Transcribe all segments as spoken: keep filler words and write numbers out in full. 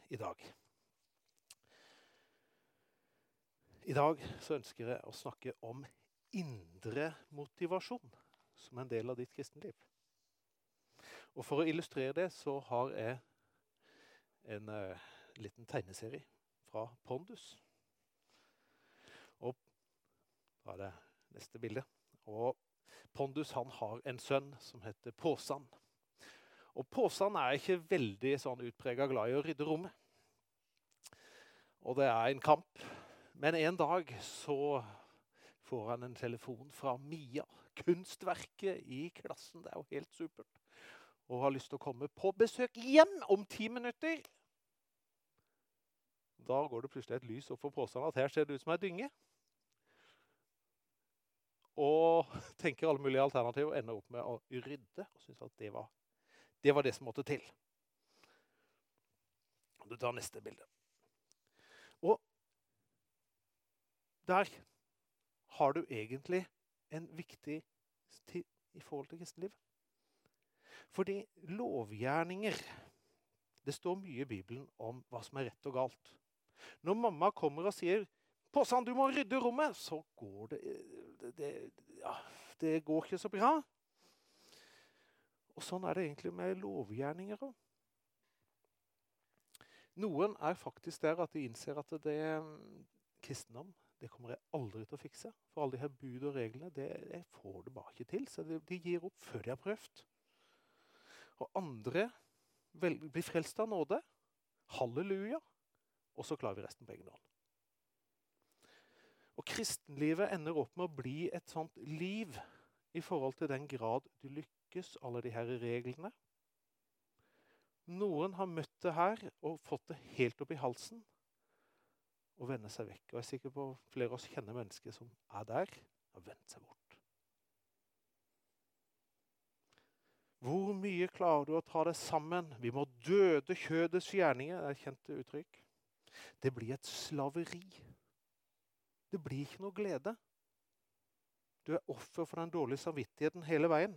i dag. I dag så ønsker jeg å snakke om indre motivasjon som en del av ditt kristenliv. Og for å illustrere det så har jeg en uh, liten tegneserie fra Pondus. Og da er det neste bilde. Og Pondus han har en sønn som heter Påsan. Og Påsan er ikke veldig sånn utpreget glad i å rydde rommet. Og det er en kamp. Men en dag så får han en telefon fra Mia, kunstverket i klassen. Det er jo helt supert. Og har lyst til å komme på besøk igjen om ti minutter. Da går det plutselig et lys opp for Påsan at her ser det ut som en dynge. Og tenker alle mulige alternativer og ender opp med å rydde. Og synes at det var, det var det som måtte til. Du tar neste bilde. Og der har du egentlig en viktig tid i forhold til kristenlivet. Fordi lovgjerninger, det står mye i Bibelen om hva som er rett og galt. Når mamma kommer og sier, Påsan, du må rydde rommet, så går det, det, ja, det går ikke så bra. Og sånn er det egentlig med lovgjerninger også. Noen er faktisk der at de innser at det kristendom, det kommer jeg aldri til å fikse. For alle de her bud og reglene, det, det får det bare ikke til. Så de, de gir opp før de har prøvd. Og andre vel, blir frelst av nåde. Halleluja. Og så klarer vi resten på egen hånd. Og kristenlivet ender opp med å bli et sånt liv i forhold til den grad du lykkes, alle de her reglene. Noen har møtt det her og fått det helt opp i halsen og vender seg vekk. Og jeg er sikker på at flere av oss kjenner mennesker som er der og vendt seg bort. Hvor mye klarer du å ta det sammen? Vi må døde kjødets gjerninger, det er kjente uttrykk. Det blir et slaveri. Det blir ikke noe glede. Du er offer for den dårlige samvittigheten hele veien.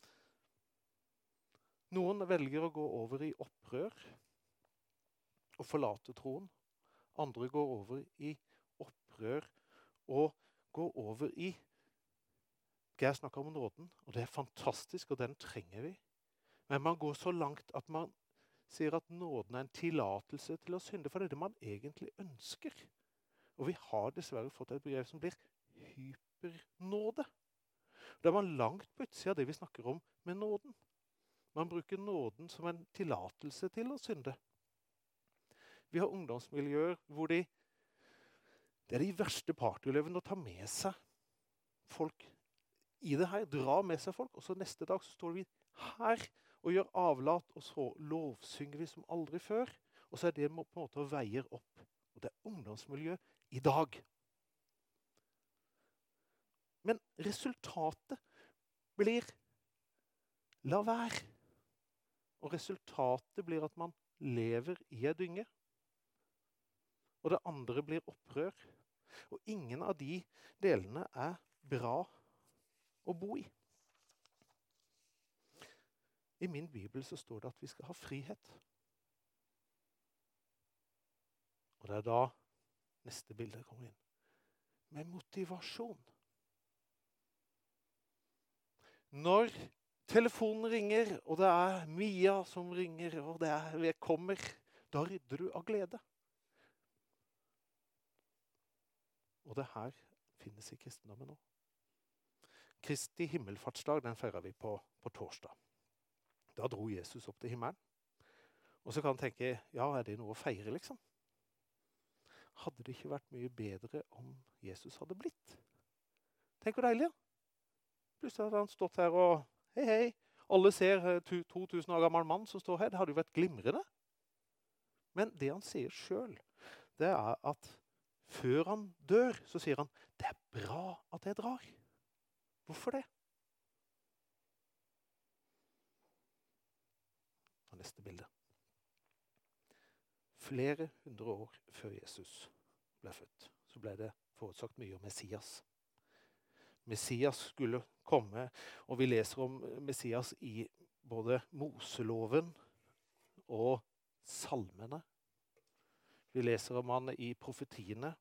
Noen velger å gå over i opprør og forlate troen. Andre går over i opprør og går over i Geir snakker om nåden, og det er fantastisk, og den trenger vi. Men man går så langt at man sier at nåden er en tillatelse til å synde, for det er det man egentlig ønsker. Og vi har dessverre fått et begrep som blir hypernåde. Da er man langt på utsida av det vi snakker om med nåden. Man bruker nåden som en tillatelse til å synde. Vi har ungdomsmiljøer hvor de, det er de verste partyløvene å ta med seg folk i det her, dra med seg folk, og så neste dag så står vi her og gjør avlat, og så lovsynger vi som aldri før, og så er det på en måte å veier opp. Og det er ungdomsmiljø i dag. Men resultatet blir la være. Og resultatet blir at man lever i en dynge. Og det andre blir opprør. Og ingen av de delene er bra å bo i. I min bibel så står det at vi skal ha frihet. Og det er da neste bilde kommer inn. Med motivasjon. Når telefonen ringer, og det er Mia som ringer, og det er jeg kommer, da rydder du av glede. Og det her finnes i kristendommen nå. Kristi himmelfartsdag, den feirer vi på, på torsdag. Da dro Jesus opp til himmelen. Og så kan man tenke, ja, er det noe å feire liksom? Hadde det ikke vært mye bedre om Jesus hadde blitt? Tenk hvor deilig, ja. Plutselig hadde han stått her og, hei, hei, alle ser to tusen år gammel mann som står her. Det hadde jo vært glimrende. Men det han sier selv, det er at før han dør, så sier han, det er bra at jeg drar. Hvorfor det? Og neste bilde. Flere hundre år før Jesus ble født, så ble det forutsagt mye om Messias. Messias skulle komme, og vi leser om Messias i både Moseloven og salmene. Vi leser om han i profetiene.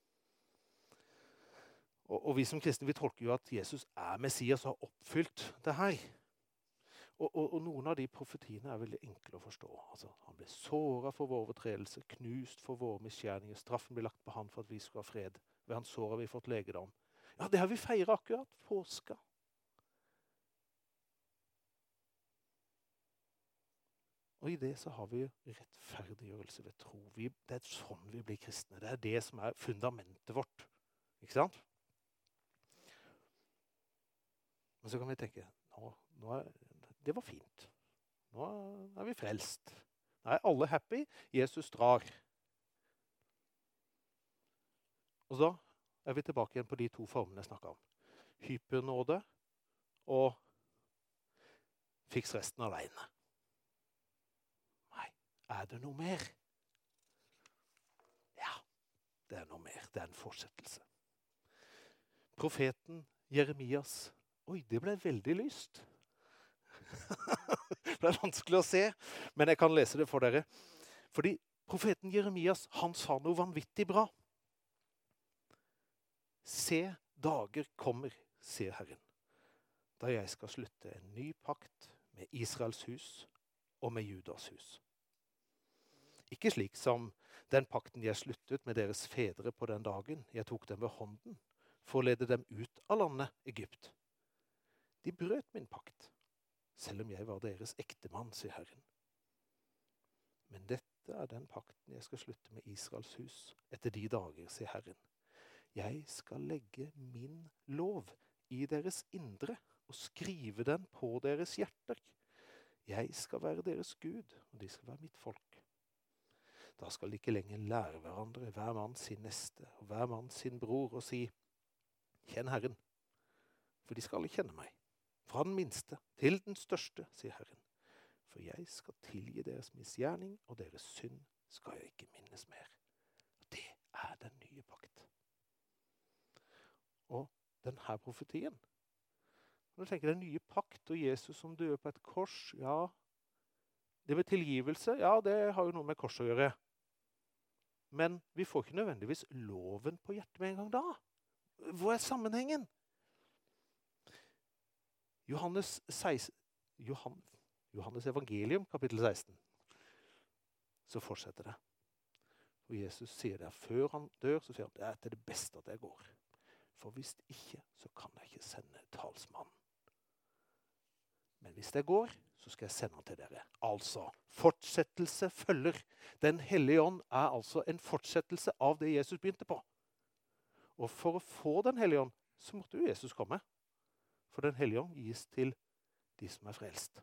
Og, og vi som kristne, vi tolker jo at Jesus er Messias og har oppfylt det her. Og, og, og noen av de profetiene er veldig enkle å forstå. Altså, han ble såret for våre overtredelser, knust for våre misgjerninger. Straffen ble lagt på han for at vi skulle ha fred. Ved hans sår har vi fått legedom. Ja, det har vi feiret akkurat. Påska. Og i det så har vi rettferdiggjørelse ved tro. Vi, det er sånn vi blir kristne. Det er det som er fundamentet vårt. Ikke sant? Men så kan vi tenke, nå, nå er, det var fint. Nå er vi frelst. Nå er alle happy. Jesus drar. Og da er vi tilbake igjen på de to formene jeg snakket om. Hypernåde og fiks resten alene. Nei, er det noe mer? Ja, det er noe mer. Det er en fortsettelse. Profeten Jeremias, oi, det ble veldig lyst. Det er vanskelig å se, men jeg kan lese det for dere. Fordi profeten Jeremias, han sa noe vanvittig bra. Se, dager kommer, sier Herren, da jeg skal slutte en ny pakt med Israels hus og med Judas hus. Ikke slik som den pakten jeg sluttet med deres fedre på den dagen jeg tok dem ved hånden for å lede dem ut av landet Egypt. De brøt min pakt, selv om jeg var deres ektemann, sier Herren. Men dette er den pakten jeg skal slutte med Israels hus etter de dager, sier Herren. Jeg skal legge min lov i deres indre og skrive den på deres hjerter. Jeg skal være deres Gud, og de skal være mitt folk. Da skal de ikke lenger lære hverandre, hver mann sin neste, og hver mann sin bror, og si, kjenn Herren, for de skal alle kjenne meg. Fra den minste til den største, sier Herren. For jeg skal tilgi deres misgjerning, og deres synd skal jeg ikke minnes mer. Det er den nye pakt. Og denne profetien, når du tenker den nye pakt og Jesus som dør på et kors, ja, det med tilgivelse, ja, det har jo noe med kors å gjøre. Men vi får ikke nødvendigvis loven på hjertet med en gang da. Hva er sammenhengen? Johannes, seksten, Johan, Johannes evangelium, kapittel seksten. Så fortsetter det. Og Jesus sier det, før han dør, så sier han, det er til det beste at jeg går. For hvis ikke, så kan jeg ikke sende talsmannen. Men hvis det går, så skal jeg sende han til dere. Altså, fortsettelse følger. Den hellige ånd er altså en fortsettelse av det Jesus begynte på. Og for å få den hellige ånd, så måtte jo Jesus komme. For den hellige ånd gis til de som er frelst.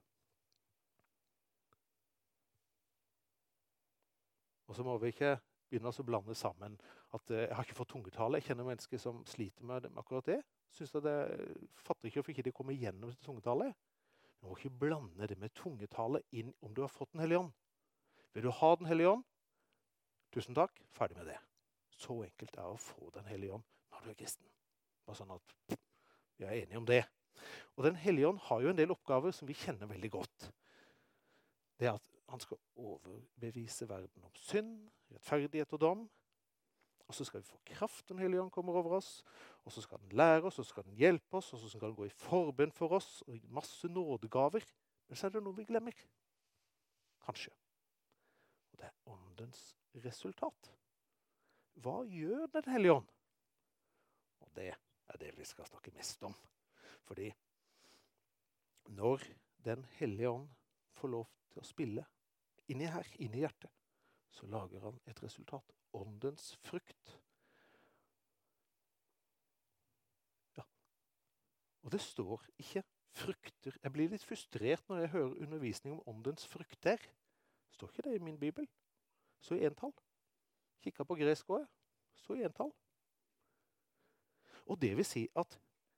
Og så må vi ikke begynne å blande sammen at uh, jeg har ikke fått tungetale. Jeg kjenner mennesker som sliter med akkurat det. Synes at det fatter ikke hvorfor ikke de kommer gjennom tungetale. Du må ikke blande det med tungetale inn om du har fått den hellige ånd. Vil du ha den hellige ånd? Tusen takk, ferdig med det. Så enkelt er å få den hellige ånd når du er kristen. Bare sånn at vi er enige om det. Og den hellige ånd har jo en del oppgaver som vi kjenner veldig godt. Det er at han skal overbevise verden om synd, rettferdighet og dom. Og så skal vi få kraft, den hellige ånd kommer over oss. Og så skal den lære oss, og så skal den hjelpe oss, og så skal den gå i forbønn for oss, og masse nådegaver. Men så er det noe vi glemmer. Kanskje. Og det er åndens resultat. Hva gjør den hellige ånd? Og det er det vi skal snakke mest om. Fordi når den hellige ånd får lov til å spille inni her, inni hjertet, så lager han et resultat. Åndens frukt. Ja. Og det står ikke frukter. Jeg blir litt frustrert når jeg hører undervisning om åndens frukter. Det står ikke det i min bibel. Så i entall. Kikket på gresk også. Så i entall. Og det vil si at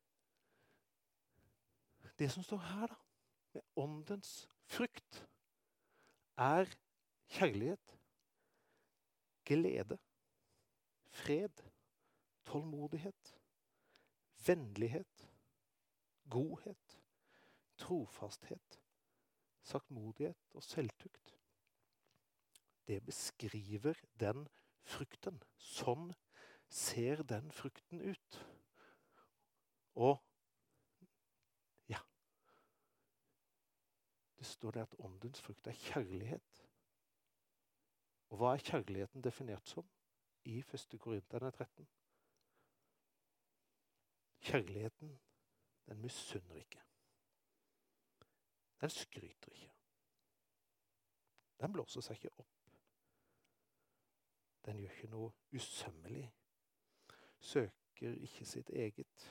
det som står her da, med åndens frukt, er kjærlighet, glede, fred, tålmodighet, vennlighet, godhet, trofasthet, saktmodighet og selvtukt. Det beskriver den frukten. Sånn ser den frukten ut. Og ja, det står det at åndens frukt er kjærlighet. Og hva er kjærligheten definert som i første Korinterne tretten? Kjærligheten, den misunner ikke. Den skryter ikke. Den blåser seg ikke opp. Den gjør ikke noe usømmelig. Søker ikke sitt eget.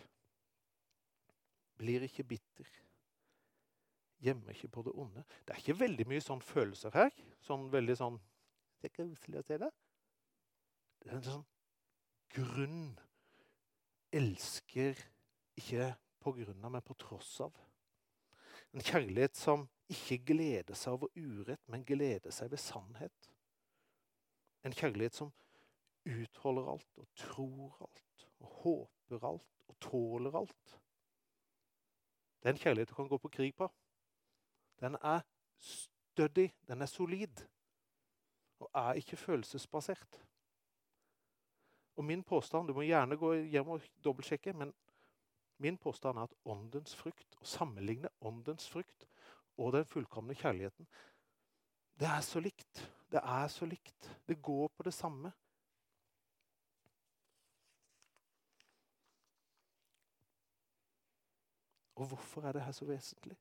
Blir ikke bitter. Gjemmer ikke på det onde. Det er ikke veldig mye sånn følelser her. Sånn veldig sånn, det er ikke uselig å se det. Det er en sånn grunn. Elsker ikke på grunn av, men på tross av. En kjærlighet som ikke gleder seg over urett, men gleder seg ved sannhet. En kjærlighet som utholder alt, og tror alt, og håper alt, og tåler alt. Det er en kjærlighet du kan gå på krig på. Den er stødig, den er solid, og er ikke følelsesbasert. Og min påstand, du må gjerne gå hjem og dobbeltsjekke, men min påstand er at åndens frukt, og sammenligne åndens frukt og den fullkomne kjærligheten, det er så likt. Det er så likt. Det går på det samme. Og hvorfor er det her så vesentlig?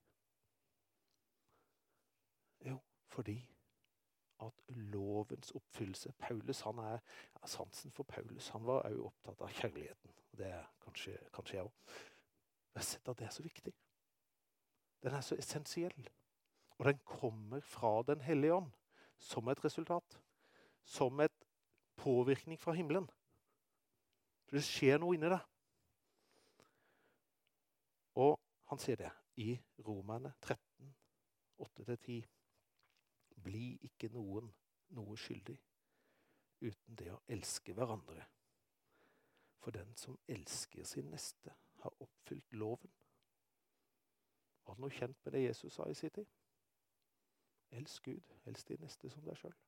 Jo, fordi at lovens oppfyllelse, Paulus, han er ja, sansen for Paulus, han var også opptatt av kjærligheten. Det er kanskje, kanskje jeg også. Jeg har sett at det er så viktig. Den er så essensiell. Og den kommer fra den hellige ånd som et resultat. Som et påvirkning fra himmelen. Det skjer noe inni det. Og han sier det i Romerne tretten, åtte til ti. Bli ikke noen noe skyldig uten det å elske hverandre. For den som elsker sin neste har oppfylt loven. Var det noe kjent med det Jesus sa i sin tid? Elsk Gud, elsk din neste som deg selv.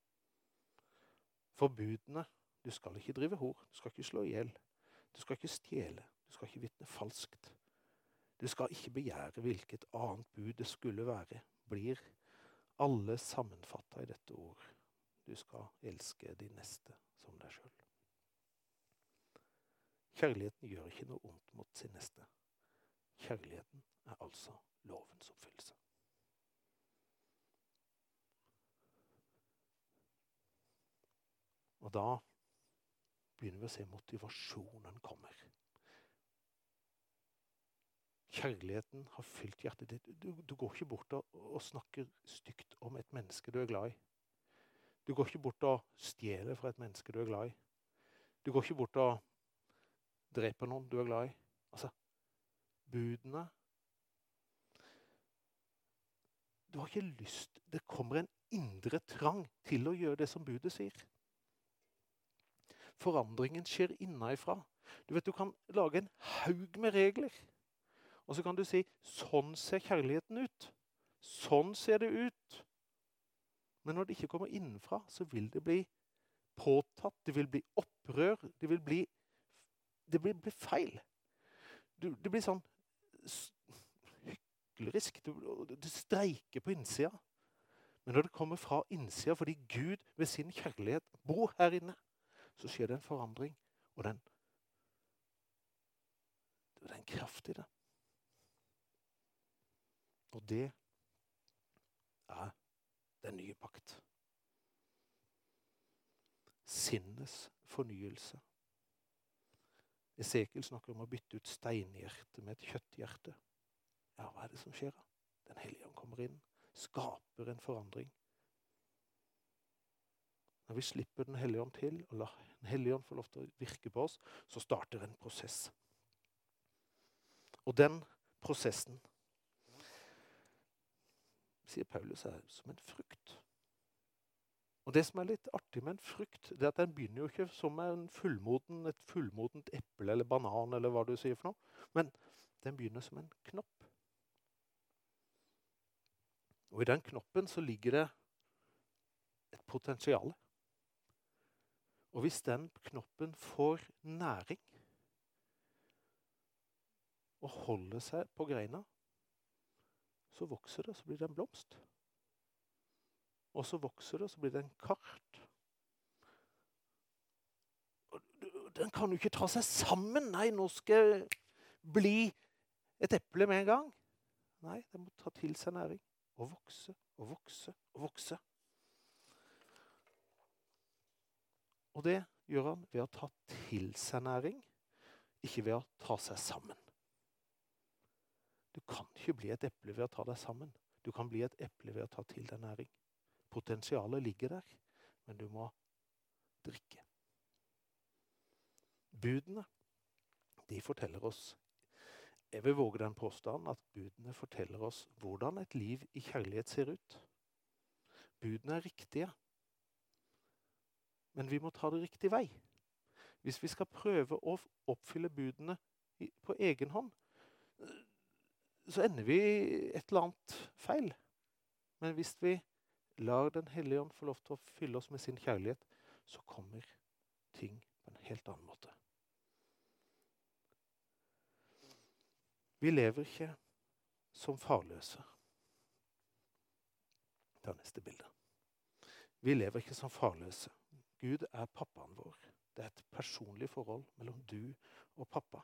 Forbudene, du skal ikke drive hor, du skal ikke slå ihjel, du skal ikke stjele, du skal ikke vitne falskt. Du skal ikke begjære hvilket annet bud det skulle være, blir alle sammenfattet i dette ord. Du skal elske din neste som deg selv. Kjærligheten gjør ikke noe ondt mot sin neste. Kjærligheten er altså lovens oppfyllelse. Og da begynner vi å se motivasjonen kommer. Kjærligheten har fylt hjertet ditt. Du, du går ikke bort og, og snakker stygt om et menneske du er glad i. Du går ikke bort og stjeler fra et menneske du er glad i. Du går ikke bort og dreper noen du er glad i. Altså, budene. Du har ikke lyst. Det kommer en indre trang til å gjøre det som budet sier. Forandringen skjer innenfra. Du vet, du kan lage en haug med regler. Og så kan du si, sånn ser kjærligheten ut. Sånn ser det ut. Men når det ikke kommer innenfra, så vil det bli påtatt, det vil bli opprør, det vil bli, det vil bli feil. Du, det blir sånn hyklerisk, du, du streiker på innsida. Men når det kommer fra innsida, fordi Gud ved sin kjærlighet bor her inne, så skjer det en forandring, og den, det er en kraft i det. Og det er den nye pakt. Sinnets fornyelse. Esekiel snakker om å bytte ut steinhjerte med et kjøtthjerte. Ja, hva er det som skjer? Den hellige ånd kommer inn, skaper en forandring. Når vi slipper den hellige ånd til, og lar den hellige ånd få lov til å virke på oss, så starter en prosess. Og den prosessen, sier Paulus, er som en frukt. Og det som er litt artig med en frukt, det er at den begynner jo ikke som en fullmoden, et fullmodent eple eller banan, eller hva du sier for noe, men den begynner som en knopp. Og i den knoppen så ligger det et potensial. Og hvis den knoppen får næring og holder seg på greina, så vokser det, så blir det en blomst. Og så vokser det, så blir det en kart. Og den kan jo ikke ta seg sammen. Nei, nå skal jeg bli et eple med en gang. Nei, den må ta til seg næring. Og vokse, og vokse, og vokse. Og det gjør han ved å ta til seg næring, ikke ved å ta seg sammen. Du kan ikke bli et eple ved å ta deg sammen. Du kan bli et eple ved å ta til deg næring. Potensialet ligger der, men du må drikke. Budene, de forteller oss, jeg vil våge den påstanden, at budene forteller oss hvordan et liv i kjærlighet ser ut. Budene er riktige, men vi må ta det riktig vei. Hvis vi skal prøve å oppfylle budene på egen hånd, så ender vi et eller annet feil. Men hvis vi lar Den Hellige Ånd få lov til å fylle oss med sin kjærlighet, så kommer ting på en helt annen måte. Vi lever ikke som farløse. Det er neste bilde. Vi lever ikke som farløse. Gud er pappaen vår. Det er et personlig forhold mellom du og pappa.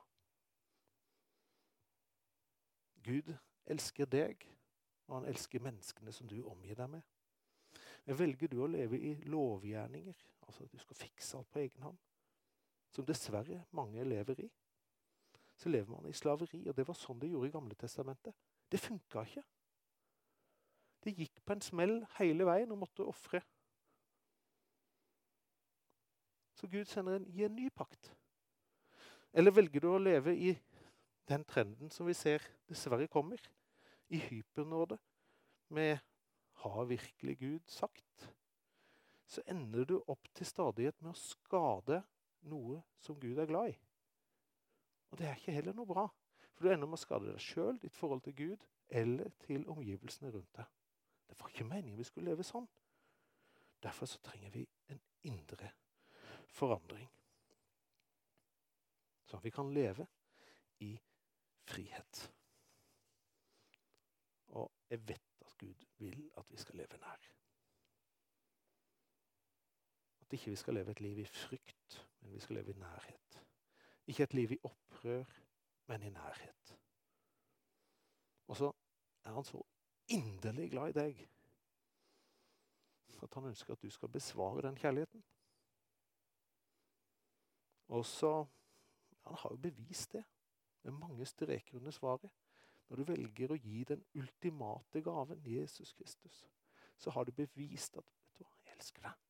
Gud elsker deg, og han elsker menneskene som du omgir deg med. Men velger du å leve i lovgjerninger, altså at du skal fikse alt på egen hånd, som dessverre mange lever i, så lever man i slaveri, og det var sånn det gjorde i Gamle Testamentet. Det funket ikke. Det gikk på en smell hele veien og måtte offre. Så Gud sender en, i en ny pakt. Eller velger du å leve i den trenden som vi ser dessverre kommer, i hypernåde, med har virkelig Gud sagt, så ender du opp til stadighet med å skade noe som Gud er glad i. Og det er ikke heller noe bra, for du ender med å skade deg selv, ditt forhold til Gud, eller til omgivelsene rundt deg. Det var ikke meningen vi skulle leve sånn. Derfor så trenger vi en indre forandring. Så vi kan leve i frihet. Og jeg vet at Gud vil at vi skal leve nær. At ikke vi skal leve et liv i frykt, men vi skal leve i nærhet. Ikke et liv i opprør, men i nærhet. Og så er han så inderlig glad i deg, at han ønsker at du skal besvare den kjærligheten. Og så, han har jo bevist det, med mange streker under svaret. Når du velger å gi den ultimate gaven, Jesus Kristus, så har du bevist at, vet du hva, jeg elsker deg.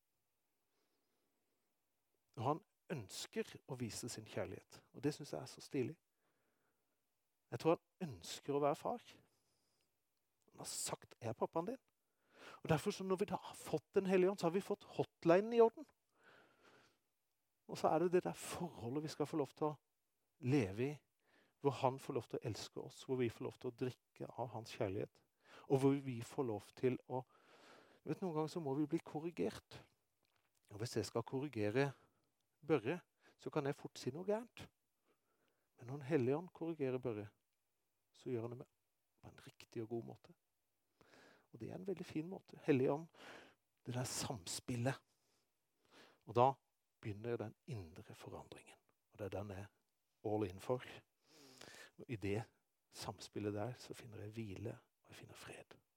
Og han ønsker å vise sin kjærlighet, og det synes jeg er så stilig. Jeg tror han ønsker å være far. Han har sagt, jeg er pappaen din. Og derfor, så når vi da har fått Den Hellige Ånd, så har vi fått hotlinen i orden. Og så er det det der forholdet vi skal få lov til å leve i, hvor han får lov til å elske oss, hvor vi får lov til å drikke av hans kjærlighet, og hvor vi får lov til å, vet noen ganger så må vi bli korrigert. Og hvis jeg skal korrigere Børre, så kan jeg fort si noe gærent. Men når Den Hellige Ånd korrigerer Børre, så gjør han det med på en riktig og god måte. Og det er en veldig fin måte. Hellige Ånd, det der samspillet. Og da begynner den indre forandringen. Og det er den jeg er all in for. Og i det samspillet der så finner jeg hvile, og jeg finner fred.